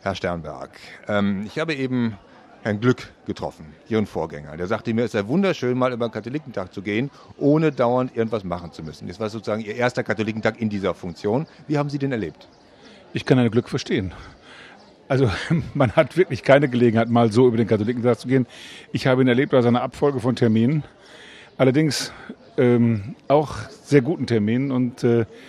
Herr Sternberg, ich habe eben Herrn Glück getroffen, Ihren Vorgänger. Der sagte mir, es sei wunderschön, mal über den Katholikentag zu gehen, ohne dauernd irgendwas machen zu müssen. Das war sozusagen Ihr erster Katholikentag in dieser Funktion. Wie haben Sie den erlebt? Ich kann Herrn Glück verstehen. Also man hat wirklich keine Gelegenheit, mal so über den Katholikentag zu gehen. Ich habe ihn erlebt als eine Abfolge von Terminen, allerdings auch sehr guten Terminen und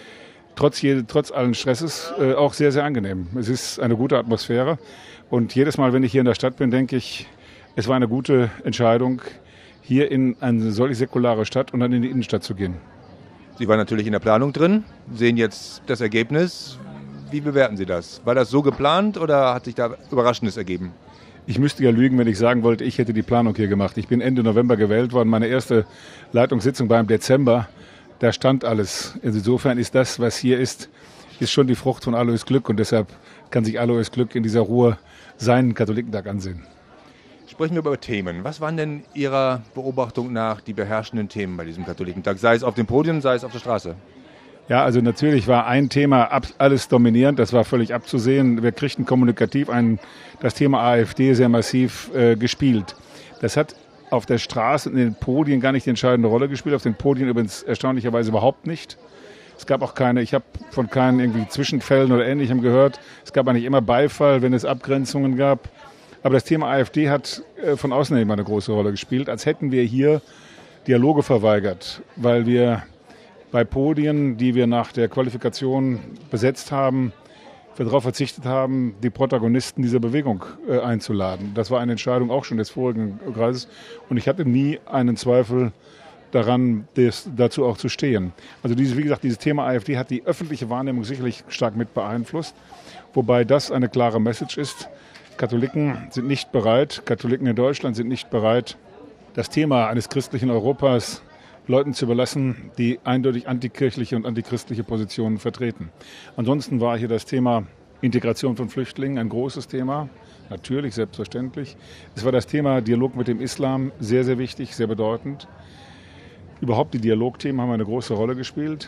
trotz allen Stresses auch sehr, sehr angenehm. Es ist eine gute Atmosphäre und jedes Mal, wenn ich hier in der Stadt bin, denke ich, es war eine gute Entscheidung, hier in eine solch säkulare Stadt und dann in die Innenstadt zu gehen. Sie waren natürlich in der Planung drin, sehen jetzt das Ergebnis. Wie bewerten Sie das? War das so geplant oder hat sich da Überraschendes ergeben? Ich müsste ja lügen, wenn ich sagen wollte, ich hätte die Planung hier gemacht. Ich bin Ende November gewählt worden. Meine erste Leitungssitzung war im Dezember. Da stand alles. Insofern ist das, was hier ist schon die Frucht von Alois Glück. Und deshalb kann sich Alois Glück in dieser Ruhe seinen Katholikentag ansehen. Sprechen wir über Themen. Was waren denn Ihrer Beobachtung nach die beherrschenden Themen bei diesem Katholikentag? Sei es auf dem Podium, sei es auf der Straße? Ja, also natürlich war ein Thema alles dominierend, das war völlig abzusehen. Wir kriegten kommunikativ das Thema AfD sehr massiv gespielt. Das hat auf der Straße und in den Podien gar nicht die entscheidende Rolle gespielt, auf den Podien übrigens erstaunlicherweise überhaupt nicht. Es gab auch ich habe von keinen irgendwie Zwischenfällen oder Ähnlichem gehört. Es gab eigentlich immer Beifall, wenn es Abgrenzungen gab. Aber das Thema AfD hat von außen immer eine große Rolle gespielt, als hätten wir hier Dialoge verweigert, weil wir bei Podien, die wir nach der Qualifikation besetzt haben, wir darauf verzichtet haben, die Protagonisten dieser Bewegung einzuladen. Das war eine Entscheidung auch schon des vorigen Kreises und ich hatte nie einen Zweifel daran, dazu auch zu stehen. Also wie gesagt, dieses Thema AfD hat die öffentliche Wahrnehmung sicherlich stark mit beeinflusst, wobei das eine klare Message ist. Katholiken sind nicht bereit, Katholiken in Deutschland sind nicht bereit, das Thema eines christlichen Europas Leuten zu überlassen, die eindeutig antikirchliche und antichristliche Positionen vertreten. Ansonsten war hier das Thema Integration von Flüchtlingen ein großes Thema, natürlich, selbstverständlich. Es war das Thema Dialog mit dem Islam, sehr, sehr wichtig, sehr bedeutend. Überhaupt die Dialogthemen haben eine große Rolle gespielt.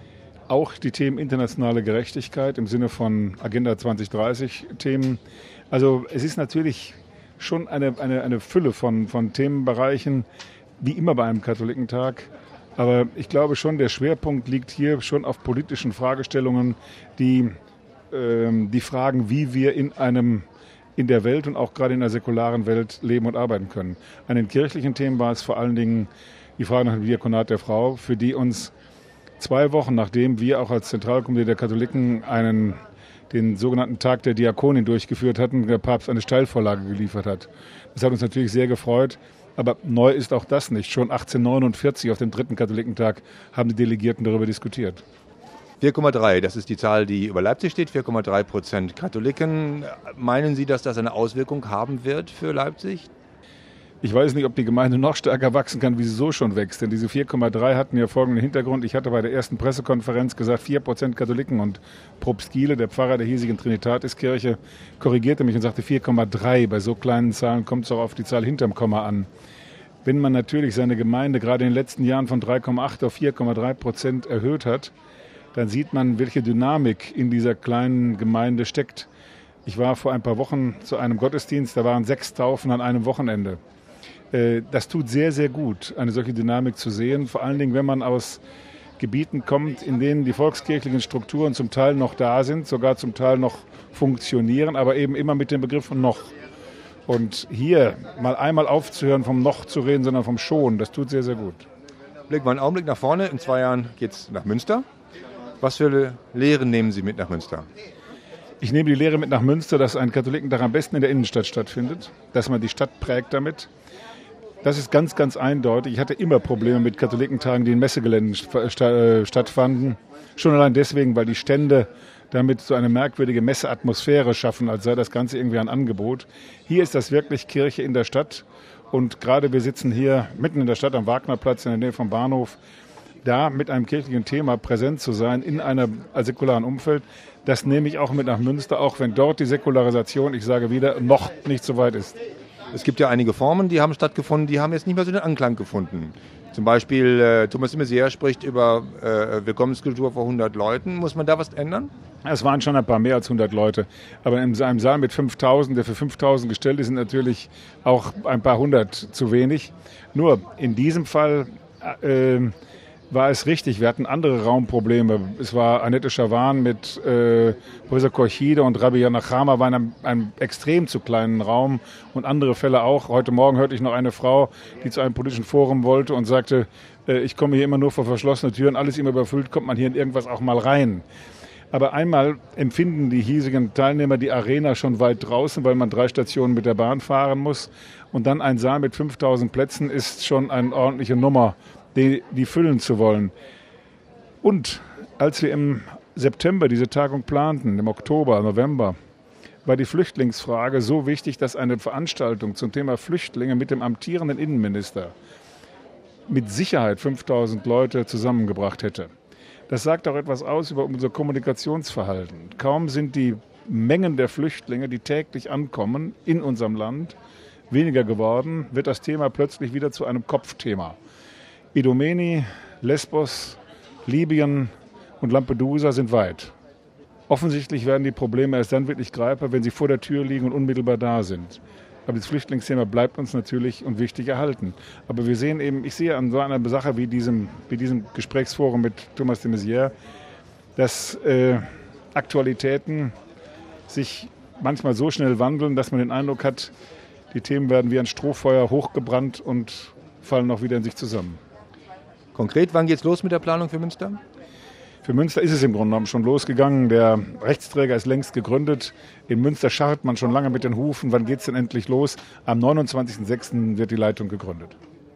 Auch die Themen internationale Gerechtigkeit im Sinne von Agenda 2030 Themen. Also es ist natürlich schon eine Fülle von Themenbereichen, wie immer bei einem Katholikentag. Aber ich glaube schon, der Schwerpunkt liegt hier schon auf politischen Fragestellungen, die fragen, wie wir in der Welt und auch gerade in der säkularen Welt leben und arbeiten können. An den kirchlichen Themen war es vor allen Dingen die Frage nach dem Diakonat der Frau, für die uns 2 Wochen, nachdem wir auch als Zentralkomitee der Katholiken den sogenannten Tag der Diakonin durchgeführt hatten, der Papst eine Steilvorlage geliefert hat. Das hat uns natürlich sehr gefreut. Aber neu ist auch das nicht. Schon 1849 auf dem 3. Katholikentag haben die Delegierten darüber diskutiert. 4,3, das ist die Zahl, die über Leipzig steht, 4,3% Katholiken. Meinen Sie, dass das eine Auswirkung haben wird für Leipzig? Ich weiß nicht, ob die Gemeinde noch stärker wachsen kann, wie sie so schon wächst. Denn diese 4,3 hatten ja folgenden Hintergrund. Ich hatte bei der ersten Pressekonferenz gesagt, 4% Katholiken. Und Propst Giele, der Pfarrer der hiesigen Trinitatiskirche, korrigierte mich und sagte 4,3. Bei so kleinen Zahlen kommt es auch auf die Zahl hinterm Komma an. Wenn man natürlich seine Gemeinde gerade in den letzten Jahren von 3,8 auf 4,3% erhöht hat, dann sieht man, welche Dynamik in dieser kleinen Gemeinde steckt. Ich war vor ein paar Wochen zu einem Gottesdienst, da waren 6 Taufen an einem Wochenende. Das tut sehr, sehr gut, eine solche Dynamik zu sehen. Vor allen Dingen, wenn man aus Gebieten kommt, in denen die volkskirchlichen Strukturen zum Teil noch da sind, sogar zum Teil noch funktionieren, aber eben immer mit dem Begriff von noch. Und hier mal einmal aufzuhören, vom noch zu reden, sondern vom schon, das tut sehr, sehr gut. Blicken wir einen Augenblick nach vorne. In 2 Jahren geht es nach Münster. Was für Lehren nehmen Sie mit nach Münster? Ich nehme die Lehre mit nach Münster, dass ein Katholikentag am besten in der Innenstadt stattfindet, dass man die Stadt prägt damit. Das ist ganz, ganz eindeutig. Ich hatte immer Probleme mit Katholikentagen, die in Messegeländen stattfanden. Schon allein deswegen, weil die Stände damit so eine merkwürdige Messeatmosphäre schaffen, als sei das Ganze irgendwie ein Angebot. Hier ist das wirklich Kirche in der Stadt. Und gerade wir sitzen hier mitten in der Stadt am Wagnerplatz in der Nähe vom Bahnhof. Da mit einem kirchlichen Thema präsent zu sein in einem säkularen Umfeld, das nehme ich auch mit nach Münster, auch wenn dort die Säkularisation, ich sage wieder, noch nicht so weit ist. Es gibt ja einige Formen, die haben stattgefunden, die haben jetzt nicht mehr so den Anklang gefunden. Zum Beispiel Thomas de Maizière spricht über Willkommenskultur vor 100 Leuten. Muss man da was ändern? Es waren schon ein paar mehr als 100 Leute. Aber in einem Saal mit 5.000, der für 5.000 gestellt ist, sind natürlich auch ein paar hundert zu wenig. Nur in diesem Fall war es richtig. Wir hatten andere Raumprobleme. Es war Annette Schawan mit Professor Korchide und Rabbi Yanachama war in einem extrem zu kleinen Raum und andere Fälle auch. Heute Morgen hörte ich noch eine Frau, die zu einem politischen Forum wollte und sagte, ich komme hier immer nur vor verschlossene Türen, alles immer überfüllt, kommt man hier in irgendwas auch mal rein. Aber einmal empfinden die hiesigen Teilnehmer die Arena schon weit draußen, weil man 3 Stationen mit der Bahn fahren muss. Und dann ein Saal mit 5.000 Plätzen ist schon eine ordentliche Nummer, die füllen zu wollen. Und als wir im September diese Tagung planten, im Oktober, November, war die Flüchtlingsfrage so wichtig, dass eine Veranstaltung zum Thema Flüchtlinge mit dem amtierenden Innenminister mit Sicherheit 5.000 Leute zusammengebracht hätte. Das sagt auch etwas aus über unser Kommunikationsverhalten. Kaum sind die Mengen der Flüchtlinge, die täglich ankommen in unserem Land, weniger geworden, wird das Thema plötzlich wieder zu einem Kopfthema. Idomeni, Lesbos, Libyen und Lampedusa sind weit. Offensichtlich werden die Probleme erst dann wirklich greifbar, wenn sie vor der Tür liegen und unmittelbar da sind. Aber das Flüchtlingsthema bleibt uns natürlich und wichtig erhalten. Aber wir sehen eben, ich sehe an so einer Sache wie diesem Gesprächsforum mit Thomas de Maizière, dass Aktualitäten sich manchmal so schnell wandeln, dass man den Eindruck hat, die Themen werden wie ein Strohfeuer hochgebrannt und fallen auch wieder in sich zusammen. Konkret, wann geht's los mit der Planung für Münster? Für Münster ist es im Grunde genommen schon losgegangen. Der Rechtsträger ist längst gegründet. In Münster scharrt man schon lange mit den Hufen. Wann geht es denn endlich los? Am 29.06. wird die Leitung gegründet.